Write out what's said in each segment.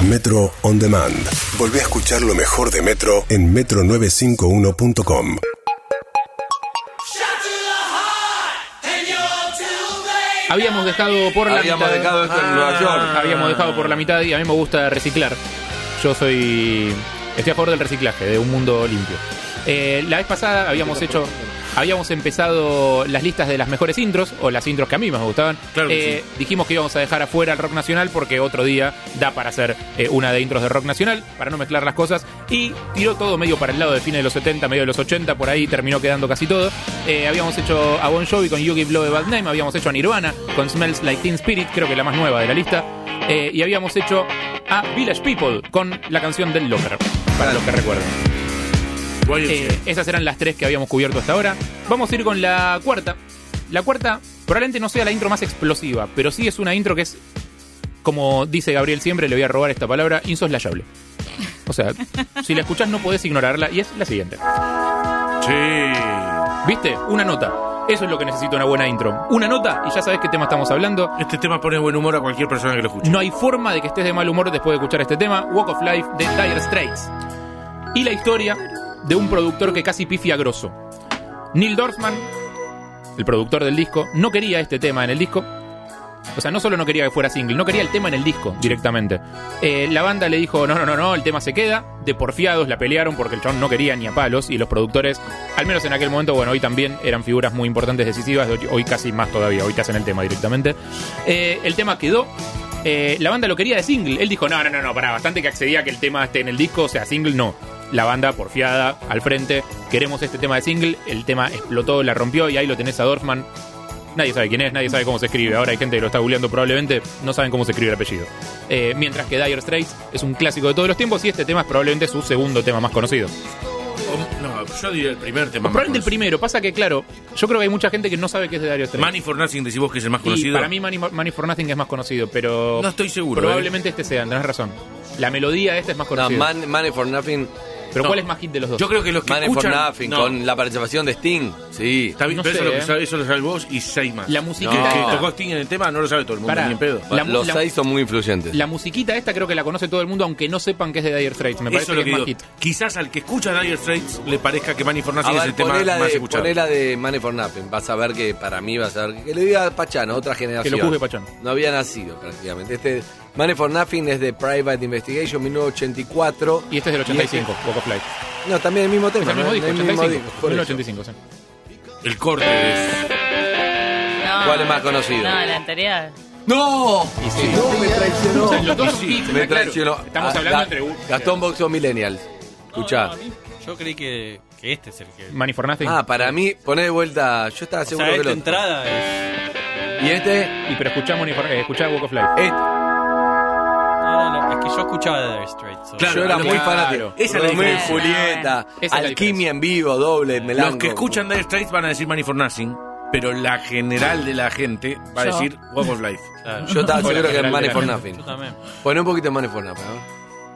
Metro On Demand. Volvé a escuchar lo mejor de Metro en metro951.com. Habíamos dejado por la mitad. Habíamos dejado esto en Nueva York. Habíamos dejado por la mitad y a mí me gusta reciclar. Estoy a favor del reciclaje, de un mundo limpio. La vez pasada habíamos empezado las listas de las mejores intros, o las intros que a mí más me gustaban. Claro que sí. Dijimos que íbamos a dejar afuera el rock nacional porque otro día da para hacer una de intros de rock nacional, para no mezclar las cosas, y tiró todo medio para el lado de fines de los 70, medio de los 80, por ahí terminó quedando casi todo. Habíamos hecho a Bon Jovi con You Give Love a Bad Name, habíamos hecho a Nirvana con Smells Like Teen Spirit, creo que la más nueva de la lista, y habíamos hecho a Village People con la canción del Locker, para los que recuerden. Esas eran las tres que habíamos cubierto hasta ahora. Vamos a ir con la cuarta. La cuarta probablemente no sea la intro más explosiva, pero sí es una intro que es, como dice Gabriel siempre, le voy a robar esta palabra, insoslayable. O sea, si la escuchás no podés ignorarla, y es la siguiente. Sí. ¿Viste? Una nota. Eso es lo que necesita una buena intro. Una nota y ya sabés qué tema estamos hablando. Este tema pone buen humor a cualquier persona que lo escuche. No hay forma de que estés de mal humor después de escuchar este tema. Walk of Life de Dire Straits. Y la historia de un productor que casi pifia grosso. Neil Dorfman, el productor del disco, no quería este tema en el disco. O sea, no solo no quería que fuera single, no quería el tema en el disco directamente. La banda le dijo, no, el tema se queda. De porfiados la pelearon porque el chabón no quería ni a palos. Y los productores, al menos en aquel momento, bueno, hoy también eran figuras muy importantes, decisivas. Hoy casi más todavía, hoy te hacen el tema directamente. El tema quedó. La banda lo quería de single. Él dijo, no, pará, bastante que accedía a que el tema esté en el disco, o sea, single no. La banda porfiada al frente, queremos este tema de single. El tema explotó, la rompió y ahí lo tenés a Dorfman. Nadie sabe quién es, nadie sabe cómo se escribe. Ahora hay gente que lo está googleando probablemente, no saben cómo se escribe el apellido. Mientras que Dire Straits es un clásico de todos los tiempos y este tema es probablemente su segundo tema más conocido. No, yo diría el primer tema más Probablemente conocido. el primero, pasa que claro, yo creo que hay mucha gente que no sabe qué es de Dire Straits. Money for Nothing, decís vos que es el más conocido. Y para mí Money for Nothing es más conocido, pero no estoy seguro. Probablemente este sea, tenés razón. La melodía de este es más No, conocida. Money for Nothing. Pero no. ¿cuál es más hit de los dos? Yo creo que los que Money escuchan... for Nothing, con la participación de Sting. Sí. Está bien, No pero sé, eso, es lo que sabe, eso lo sabes vos y 6 más. La musiquita No. Que esta, tocó Sting en el tema no lo sabe todo el mundo, Pará. ni en pedo. Los 6 son muy influyentes. la musiquita esta creo que la conoce todo el mundo, aunque no sepan que es de Dire Straits. Me parece Eso es que lo es que más digo. hit. Quizás al que escucha Dire Straits le parezca que Money for A Nothing es ver, el tema más escuchado. ponela de Money for Nothing. Vas a ver que para mí vas a ver que le diga a Pachano, otra generación. Que lo juzgue Pachano. No había nacido prácticamente. Este Money for Nothing es de Private Investigation 1984. Y este es del 85, Walk of Life. No, también el mismo Es tema. el mismo ¿no? disco, El mismo 85. disco, por eso. 1985, sí. El corte es... No, ¿Cuál es más conocido? No, la anterior. ¡No! Y sí. No, me traicionó. O sea, los dos son hits, Me claro. traicionó. Estamos hablando entre... Gastón Boxo Millennials. Escuchá. No, a mí, yo creí que este es el que... Money for Nothing. Para mí, poné de vuelta. Yo estaba O seguro sea, que esta lo. entrada es... Y este. Y pero escuchá Walk of Life. No, es que yo escuchaba de Dire Straits. Claro, Yo era lo muy que- fanático. Esa es la Romeo y diferencia. Julieta, Esa es la Alquimia en vivo, doble, melanco. Los que escuchan Dire Straits van a decir Money for Nothing, pero la general de la gente va a Yo. decir Walk of Life. Claro. Yo estaba Hola, seguro que es general Money de for la Nothing. Yo también. Poné un poquito de Money for Nothing, ¿no?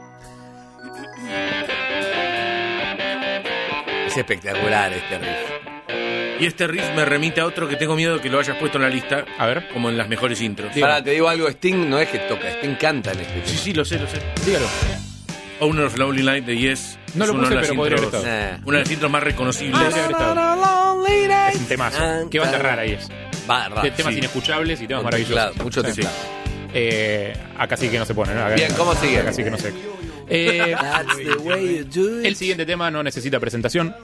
Es espectacular este riff. Y este riff me remite a otro que tengo miedo que lo hayas puesto en la lista, A ver, como en las mejores intros. Pará, te digo algo, Sting no es que toca, Sting canta en este Sí, tema. sí, lo sé. dígalo. Owner of Lonely Night de Yes. No es lo una puse, de las pero podría haber intros- estado. Una de las intros más reconocibles. Podría haber estado. Es un temazo. Qué banda rara ahí es. Temas sí. inescuchables y temas Con maravillosos. teclado, mucho Sí. teclado. Acá sí que no se pone, ¿no? Acá- Bien, ¿cómo sigue? Acá sí que no sé. That's the way you do it. El siguiente tema no necesita presentación.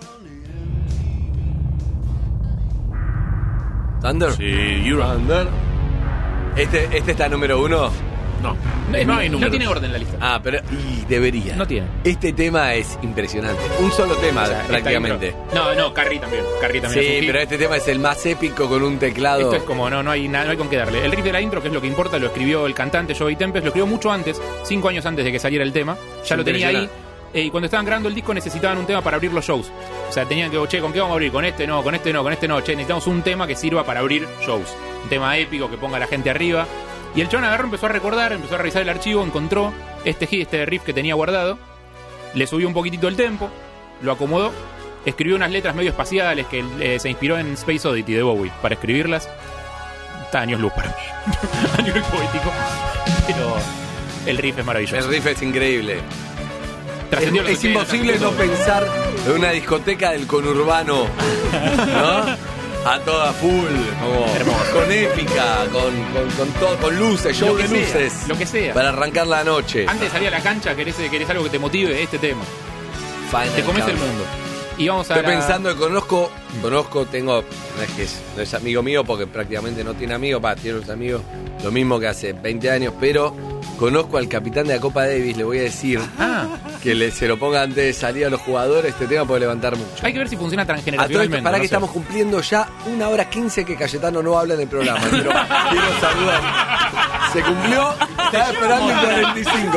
Thunder. Sí, Europe. Thunder. Este está número 1. No, No, hay números. tiene orden la lista. Pero y debería. No tiene. Este tema es impresionante. Un solo tema O sea, prácticamente. esta intro- No, Carrie también. Carrie también es Sí, un hit. pero este tema es el más épico con un teclado. Esto es como, no hay nada, no hay con qué darle. El riff de la intro, que es lo que importa, lo escribió el cantante Joey Tempest, lo escribió mucho antes, 5 años antes de que saliera el tema. Ya lo tenía ahí. Y cuando estaban grabando el disco necesitaban un tema para abrir los shows. O sea, tenían que, che, ¿con qué vamos a abrir? Con este no, con este no, con este no. Che, necesitamos un tema que sirva para abrir shows. Un tema épico que ponga a la gente arriba. Y el chabón agarró, empezó a recordar, empezó a revisar el archivo, encontró este riff que tenía guardado, le subió un poquitito el tempo, lo acomodó, escribió unas letras medio espaciales que se inspiró en Space Oddity de Bowie para escribirlas. Está años luz para mí. Años luz poético. El riff es maravilloso. El riff es increíble. Trascendió los Es 80, imposible no trascendió todo. pensar en una discoteca del conurbano, ¿no? A toda full, como Hermoso. con épica, con todo, con luces, show Lo que de sea, luces. lo que sea. Para arrancar la noche. Antes de salir a la cancha, querés algo que te motive, este tema. Final Te comes el Countdown. mundo. Y vamos a Estoy pensando que conozco, tengo, no es amigo mío porque prácticamente no tiene amigos, tiene unos amigos, lo mismo que hace 20 años, pero conozco al capitán de la Copa Davis, le voy a decir que se lo ponga antes de salir a los jugadores, este tema puede levantar mucho. Hay que ver si funciona A todo esto, transgeneracionalmente. para no que sé. estamos cumpliendo ya 1:15 que Cayetano no habla en el programa. Quiero saludar. Se cumplió, estaba esperando en 45.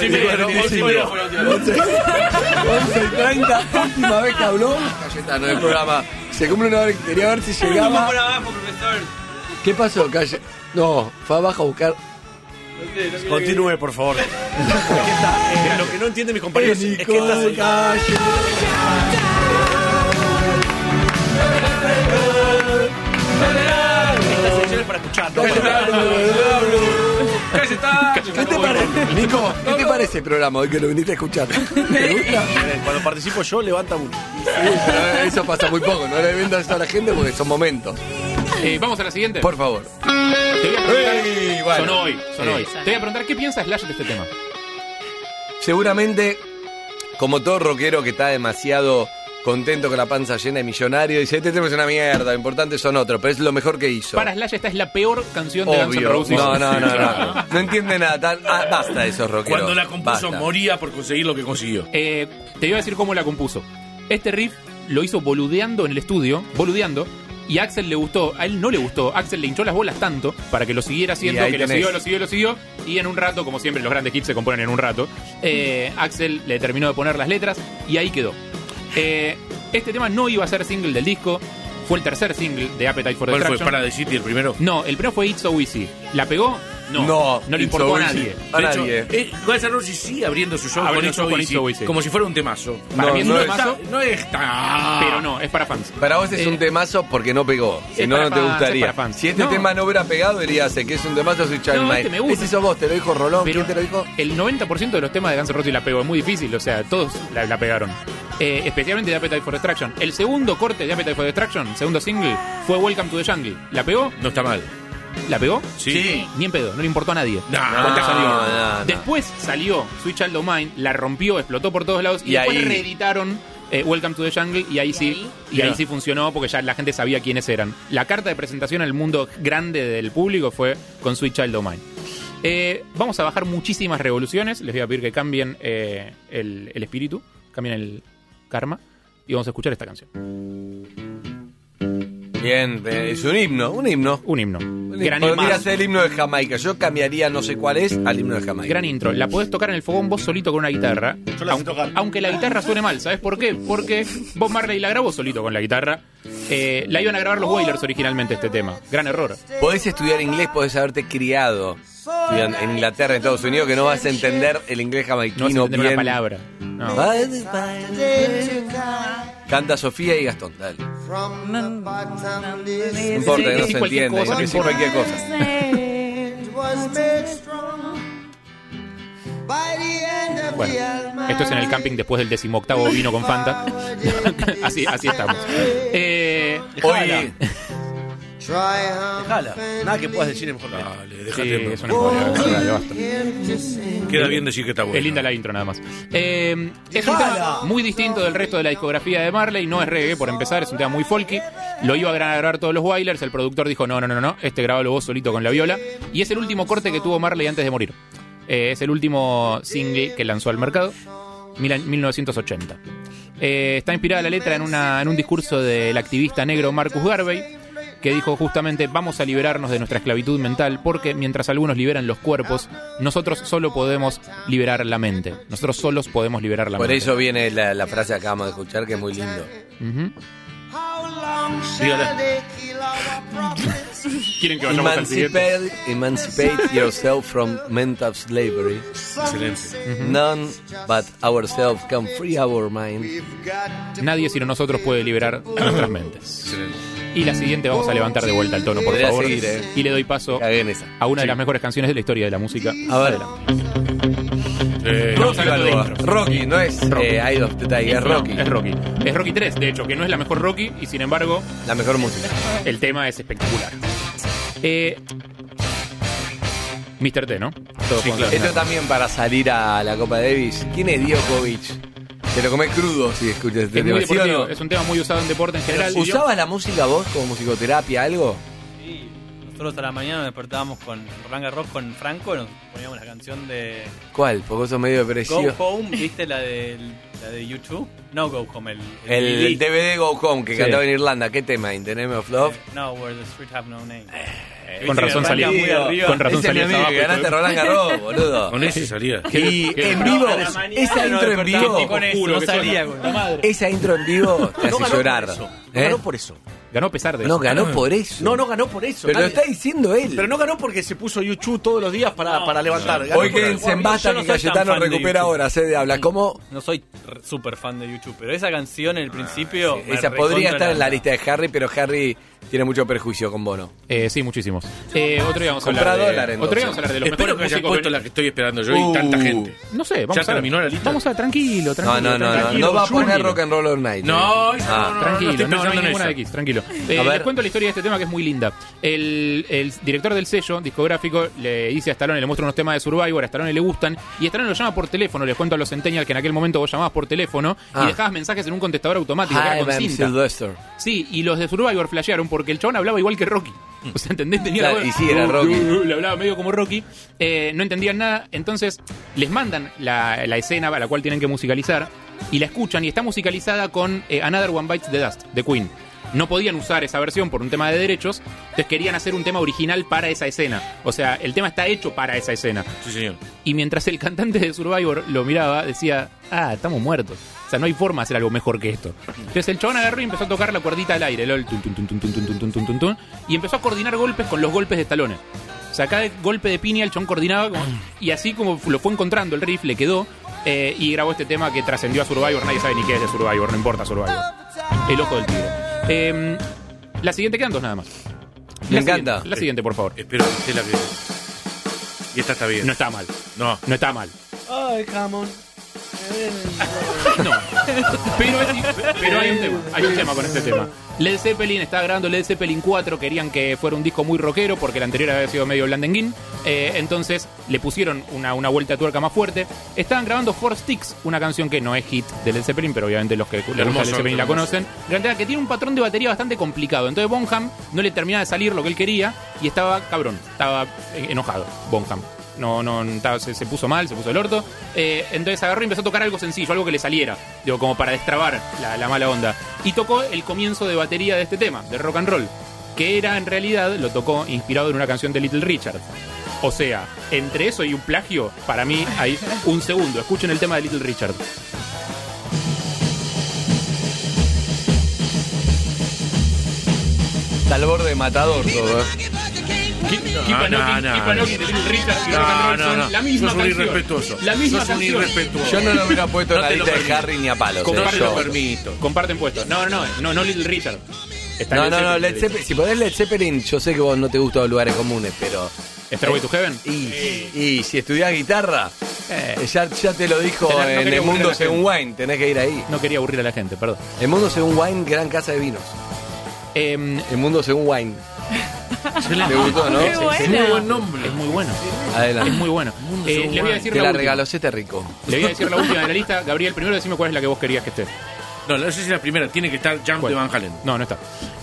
11:30, última vez que habló Cayetano en el programa. Se cumple una hora que quería ver si llegaba. ¿Qué pasó, Calle? No, fue abajo a buscar. Continúe, por favor. Lo que no entienden mis compañeros es que Nico Calle. esta sección es para escuchar. ¿Qué te parece, Nico? ¿Qué te parece el programa hoy que lo viniste a escuchar? ¿Te gusta? Cuando participo yo, levanta mucho. Sí, pero eso pasa muy poco. No le vendas eso a la gente porque son momentos. Vamos a la siguiente. Por favor. Te voy a preguntar. Ey, bueno. Son hoy. Te voy a preguntar qué piensa Slash de este tema. Seguramente, como todo rockero que está demasiado contento con la panza llena de millonario, dice, este tema es una mierda, lo importante son otros, pero es lo mejor que hizo. Para Slash esta es la peor canción de Guns N' Obvio. Roses. No. No entiende nada. Basta de esos rockeros. Cuando la compuso, Basta. moría por conseguir lo que consiguió. Te iba a decir cómo la compuso. Este riff lo hizo boludeando en el estudio, y a Axel le gustó, a él no le gustó, Axel le hinchó las bolas tanto para que lo siguiera haciendo, Y ahí que tenés. lo siguió, y en un rato, como siempre los grandes hits se componen en un rato, Axel le terminó de poner las letras y ahí quedó. Este tema no iba a ser single del disco, fue el tercer single de Appetite for ¿Cuál fue? Destruction. ¿Para the City el primero? No, el primero fue It's So Easy. ¿La pegó? No le It's importó So a Easy. nadie. A De hecho, nadie. Guns N' Roses sigue abriendo su show Abriendo con show It's con So It's So Easy, Easy. como si fuera un temazo. Para mí es un no temazo, No es tan... pero no, es para fans. Para vos es un temazo porque no pegó. Si Es no, para no te fans, gustaría. es para fans. Si este No. tema no hubiera pegado, dirías que es un temazo, soy Child No, Mind. este me gusta. Ese sos vos, te lo dijo Rolón. Pero ¿Quién te lo dijo? el 90% de los temas de Guns N' Roses la pegó, es muy difícil, o sea, todos la pegaron. Especialmente de Appetite for Destruction. El segundo corte de Appetite for Destruction, segundo single, fue Welcome to the Jungle. ¿La pegó? No está mal. ¿La pegó? Sí. Ni en pedo, no le importó a nadie. No, Cuando no, salió. no. Después salió Sweet Child O' Mine, la rompió, explotó por todos lados y, Y después ahí- reeditaron Welcome to the Jungle y ahí sí. Y ahí sí funcionó porque ya la gente sabía quiénes eran. La carta de presentación al mundo grande del público fue con Sweet Child O' Mine. Vamos a bajar muchísimas revoluciones. Les voy a pedir que cambien el espíritu, cambien el karma y vamos a escuchar esta canción. Bien, es un himno. Un himno. Gran Podría himno. ser el himno de Jamaica. Yo cambiaría, no sé cuál es, al himno de Jamaica. Gran intro. La podés tocar en el fogón vos solito con una guitarra. Yo la sé tocar. Aunque la guitarra suene mal. ¿Sabes por qué? Porque Bob Marley la grabó solito con la guitarra. La iban a grabar los Wailers originalmente este tema. Gran error. Podés estudiar inglés, podés haberte criado en Inglaterra, en Estados Unidos, que no vas a entender el inglés No vas a jamaiquino entender bien. una palabra. No. Canta Sofía y Gastón, dale. No importa, que no Decís se cualquier entiende, cosa, no decís importa. cualquier cosa. Bueno, esto es en el camping después del 18º vino con Fanta. así estamos. Hoy, Déjala. Nada que puedas decir es mejor. Dale, Sí, déjate. es una joda, basta. Queda bien decir que está bueno. Es linda la intro nada más. Es un tema muy distinto del resto de la discografía de Marley. No es reggae, por empezar, es un tema muy folky. Lo iba a grabar todos los Wailers. El productor dijo, no, este grabalo vos solito con la viola. Y es el último corte que tuvo Marley antes de morir. Es el último single que lanzó al mercado, 1980. Está inspirada la letra en un discurso del activista negro Marcus Garvey, que dijo justamente, vamos a liberarnos de nuestra esclavitud mental, porque mientras algunos liberan los cuerpos, nosotros solo podemos liberar la mente. Nosotros solos podemos liberar la por mente. eso viene la frase que acabamos de escuchar, que es muy lindo. Ujú. Dígale. ¿Quieren que vayamos al siguiente? Emancipate yourself from mental slavery. Excelente. None but ourselves can free our mind. Nadie sino nosotros puede liberar nuestras mentes. Excelente. Y la siguiente vamos a levantar de vuelta el tono, por Podría favor. seguir, Y le doy paso Cagué en esa. a una de las mejores canciones de la historia de la música. A ver. Estamos Rocky hablando de Balboa. intro. Rocky, no es Rocky. Eye of the Tiger, es No, Rocky. es Rocky. Es Rocky 3, de hecho, que no es la mejor Rocky y sin embargo La mejor música. el tema es espectacular. Mr. T, ¿no? Todo Sí, Juan claro. Carlos. Esto también para salir a la Copa Davis. ¿Quién es Djokovic? Te lo comés crudo si escuchas este Es muy tema, ¿sí o deportivo, no? es un tema muy usado en deporte en general. ¿Usabas la música vos como musicoterapia, algo? Sí, nosotros a la mañana nos despertábamos con Roland Garros con Franco, nos poníamos la canción de ¿Cuál? Porque vos sos medio Go depresivo. Home, ¿viste la de YouTube? No Go Home, El DVD Go Home que Sí. cantaba en Irlanda. ¿Qué tema? ¿In the Name of Love? No, Where the Street Have No Name. Con Viste razón que salía arranca muy arriba. con razón Ese es mi salías amigo abajo que y ganaste todo. Roland Garros, boludo. Con ese salía. Y ¿Qué? en vivo, A la mañana esa nos intro en despertábamos vivo, con eso, Oscuro no que salía. suena. güey. La madre. esa intro en vivo te hace llorar. No ¿Eh? ganó por eso. Ganó a pesar de No, eso. ganó por eso. No ganó por eso. Pero lo Nadie- está diciendo él. Pero no ganó porque se puso YouTube todos los días para levantar. Ganó Hoy por quédense en Yo basta no que soy tan Cayetano fan de recupera YouTube. ahora. Se habla como. No soy súper fan de YouTube, pero esa canción en el principio. me Esa podría recontra estar en la levanta. lista de Harry, pero Harry tiene mucho perjuicio con Bono. Sí, muchísimos. Otro día vamos a Comprá hablar de, dólar, entonces. otro día vamos a hablar de los Espero mejores que hayan músicos. puesto la que estoy esperando yo y tanta gente. No sé, vamos ¿Ya a ver. terminó la lista? Vamos a tranquilo. No, tranquilo. no va a poner tranquilo. Rock and Roll All Night. No, Tranquilo, estoy no hay pensando en ninguna esa. de X, tranquilo. A ver. Les cuento la historia de este tema que es muy linda. El director del sello discográfico le dice a Stallone, le muestra unos temas de Survivor, a Stallone le gustan, y Stallone lo llama por teléfono. Les cuento a los Centennials que en aquel momento vos llamabas por teléfono y dejabas mensajes en un contestador automático que era Hi, con I'm cinta. Sylvester. Sí, y los de Survivor flashearon porque el chabón hablaba igual que Rocky. O sea, ¿entendés? Tenía Claro, la voz- y sí, era Rocky. Le hablaba medio como Rocky. No entendían nada. Entonces, les mandan la escena a la cual tienen que musicalizar y la escuchan y está musicalizada con Another One Bites the Dust, de Queen. No podían usar esa versión por un tema de derechos, entonces querían hacer un tema original para esa escena. O sea, el tema está hecho para esa escena. Sí, señor. Y mientras el cantante de Survivor lo miraba, decía, estamos muertos. O sea, no hay forma de hacer algo mejor que esto. Entonces el chabón agarró y empezó a tocar la cuerdita al aire, el tun, tun, tun, tun, tun, tun, tun, tun, tun, tun, y empezó a coordinar golpes con los golpes de Stallone. O sea, cada golpe de piña el chabón coordinaba y así como lo fue encontrando el riff, le quedó y grabó este tema que trascendió a Survivor. Nadie sabe ni qué es de Survivor, no importa Survivor. El ojo del tigre. La siguiente quedan dos nada más. Me La encanta. siguiente, la siguiente, por favor. Espero que esté la que. Y esta está bien. No está mal. No. No está mal. Ay, come on. No. Pero hay un tema. Hay un tema con este tema. Led Zeppelin estaba grabando Led Zeppelin 4. Querían que fuera un disco muy rockero porque el anterior había sido medio blandenguín. Entonces le pusieron una vuelta de tuerca más fuerte. Estaban grabando Four Sticks, una canción que no es hit de Led Zeppelin, pero obviamente los que les gusta Hermoso, Led Zeppelin la hermoso. conocen. Que tiene un patrón de batería bastante complicado. Entonces Bonham no le terminaba de salir lo que él quería y estaba cabrón. Estaba enojado Bonham. Se puso mal, se puso el orto. Entonces agarró y empezó a tocar algo sencillo, algo que le saliera, digo, como para destrabar la mala onda. Y tocó el comienzo de batería de este tema, de rock and roll, que era en realidad, lo tocó inspirado en una canción de Little Richard. O sea, entre eso y un plagio, para mí hay un segundo. Escuchen el tema de Little Richard. Está al borde de matador todo, ¿eh? Keep a Knocking de Little Richard y rock and roll son la misma Sos un canción. irrespetuoso. La misma Sos un canción. irrespetuoso. Yo no lo hubiera puesto en No la te lo lista de permito. Harry ni a palos. No te yo. lo permito. Comparten puestos. No Little Richard. Está No, Led Led Zeppelin. Si ponés Led Zeppelin, yo sé que vos no te gustan los lugares comunes, pero. Stairway to Heaven. Y si estudiás guitarra, ya te lo dijo No en quería El aburrir a Mundo la Según gente. Wine, tenés que ir ahí. No quería aburrir a la gente, perdón. El Mundo Según Wine, gran casa de vinos. El Mundo Según Wine. ¿Te gustó, no? Qué Sí, sí, buena. Muy buen nombre. Es muy bueno. Adelante. Es muy bueno. Le voy a decir Te la la última. regaló, este rico. Le voy a decir la última de la lista. Gabriel, primero decime cuál es la que vos querías que esté. No, no sé si la primera. Tiene que estar Jump ¿Cuál? de Van Halen. No, no está.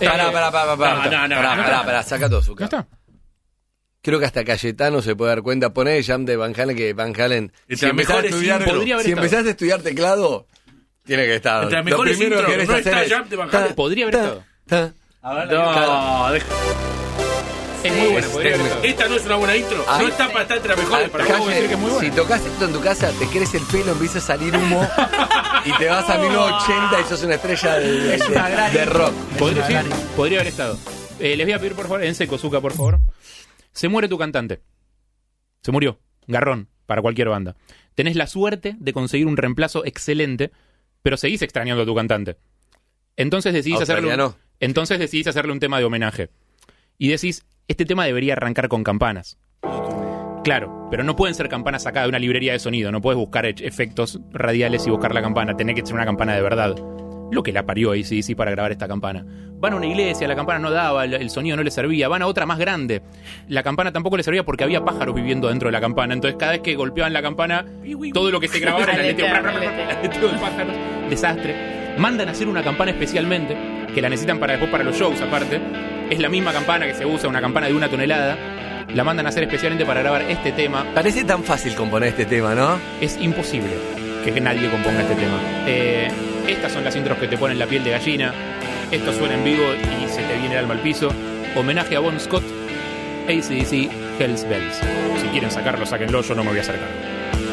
Pará, saca todo su ¿No está? Creo que hasta Cayetano se puede dar cuenta. Poné el jam de Van Halen, que Van Halen. Entre Si las empezás a mejores estudiar, intros. Podría haber si estado. empezás a estudiar teclado, tiene que estar. Entre las Lo mejores primero que intros, querés no hacer está es. jam de Van Halen. Podría haber estado. No, deja. Es muy buena, podría haber estado. Esta no es una buena intro. Ay. No está para estar entre las mejores. para Para vos decir que es muy buena. Si tocas esto en tu casa, te crece el pelo, empieza a salir humo y te vas a 1980 y sos una estrella de rock. Podría haber estado. Les voy a pedir, por favor, en seco, Zucca, por favor. Se muere tu cantante. Se murió. Garrón, para cualquier banda. Tenés la suerte de conseguir un reemplazo excelente, pero seguís extrañando a tu cantante. Entonces decidís hacerle Australiano. Entonces decidís hacerle un tema de homenaje. Y decís, este tema debería arrancar con campanas. Claro, pero no pueden ser campanas sacadas de una librería de sonido. No puedes buscar efectos radiales y buscar la campana. Tenés que ser una campana de verdad. Lo que la parió AC/DC para grabar esta campana. Van a una iglesia, la campana no daba, el sonido no le servía. Van a otra más grande. La campana tampoco le servía porque había pájaros viviendo dentro de la campana. Entonces cada vez que golpeaban la campana, todo lo que se grababa era el aleteo de pájaros. Desastre. Mandan a hacer una campana especialmente, que la necesitan para después para los shows aparte. Es la misma campana que se usa, una campana de 1 tonelada. La mandan a hacer especialmente para grabar este tema. Parece tan fácil componer este tema, ¿no? Es imposible que nadie componga este tema. Estas son las intros que te ponen la piel de gallina. Esto suena en vivo y se te viene el alma al piso. Homenaje a Bon Scott, AC/DC, Hells Bells. Si quieren sacarlo, sáquenlo, yo no me voy a hacer cargo.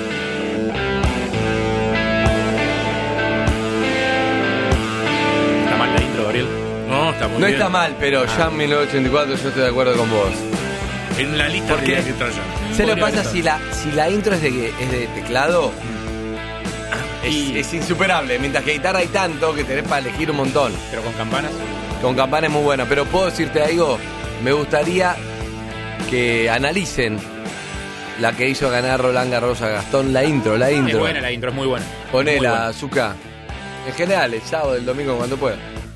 ¿Está mal la intro, Gabriel? No, está muy No bien. está mal, pero ya en 1984 yo estoy de acuerdo con vos. En la lista ¿Por qué? tenía que entrar ya. ¿Se lo Podría pasa haber si la intro es de teclado? Es insuperable, mientras que guitarra hay tanto que tenés para elegir un montón. Pero con campanas. Con campana es muy buena, pero puedo decirte algo, me gustaría que analicen la que hizo ganar Roland Garros a Gastón, la intro. Es buena la intro, es muy buena. Ponela, Zucca. En general, el sábado, el domingo, cuando pueda.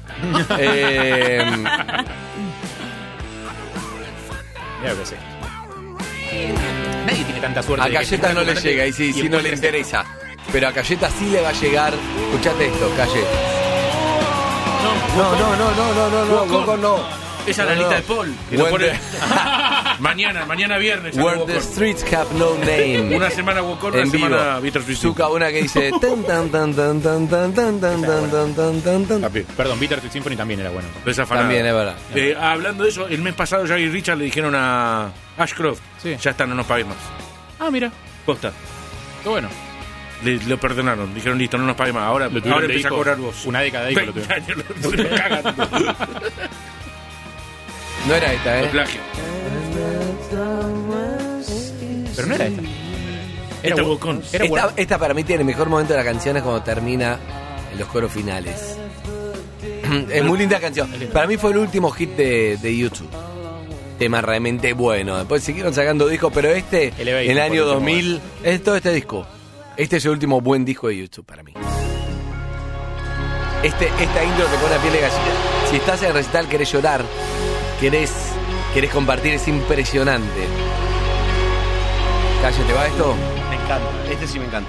Mira lo que sé. Nadie tiene tanta suerte. A de que Cayeta se no le ponga llega, y sí, no le interesa. Pero a Cayeta sí le va a llegar. Escuchate esto, Calle. No, Coco no. Esa es la No, lista no. de Paul. Que lo When pone- the- mañana viernes. sale Where Walk the On. streets have no name. Una semana Walk On, una En vivo. semana Víctor Suicide. Zucca, una que dice tan tan tan tan tan tan tan tan tan tan tan tan. Papi, Perdón, Bittersweet Symphony también era bueno. desafanado. También es verdad. Hablando de eso, el mes pasado Jagger y Richard le dijeron a Ashcroft, Sí. ya está, no nos pagues más. Ah, mira, Posta. qué bueno. Lo perdonaron, dijeron listo, no nos pagues más. Ahora tuvieron de empieza a hijo cobrar vos. una década de hijo lo 20 tuvieron. años, lo cagan. No era esta, Lo plagio. Pero no era esta. Esta bu- Walk On. era buena. Esta para mí tiene el mejor momento de la canción es cuando termina en los coros finales. Es muy linda canción. Para mí fue el último hit de YouTube. Tema realmente bueno. Después siguieron sacando discos, pero este, Elevate, en el año por último, 2000, es todo este disco. Este es el último buen disco de YouTube para mí. Esta intro te pone la piel de gallina. Si estás en el recital, querés llorar, querés compartir, es impresionante. Calle, ¿te va esto? Me encanta, este sí me encanta.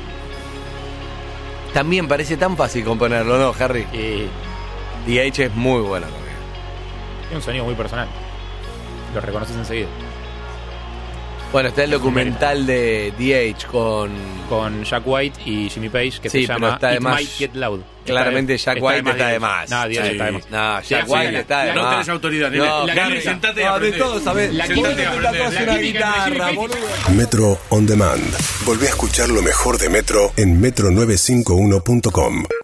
También parece tan fácil componerlo, ¿no, Harry? Y DH es muy bueno también. tiene un sonido muy personal. Lo reconoces enseguida. Bueno, está el documental de DH con Jack White y Jimmy Page, que Sí, se pero llama está de It más. Might Get Loud. Claramente Jack White está de más. No, Dios Sí. está de más. No, Te Jack hace White la- está de la- más. No tenés autoridad, nene. No, La Harry, Harry, sentate y no, de aprende. todo, ¿sabes? La Sentate química y de aprende. una guitarra, boludo. Metro On Demand. Volvé a escuchar lo mejor de Metro en metro951.com.